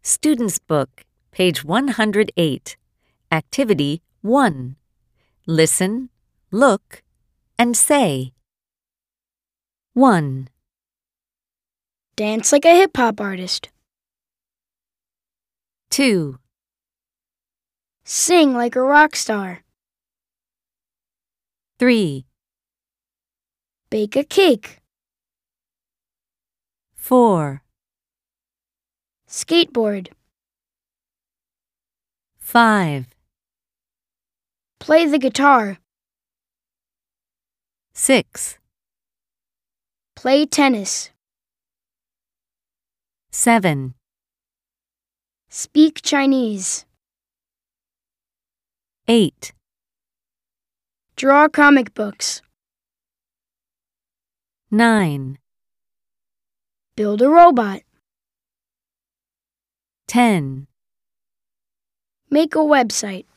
Student's Book, page 108. Activity 1. Listen, look, and say. 1, Dance like a hip-hop artist. 2, Sing like a rock star. 3, Bake a cake. 4, Skateboard. 5, Play the guitar. 6, Play tennis. 7, Speak Chinese. 8, Draw comic books. 9, Build a robot. 10. Make a website.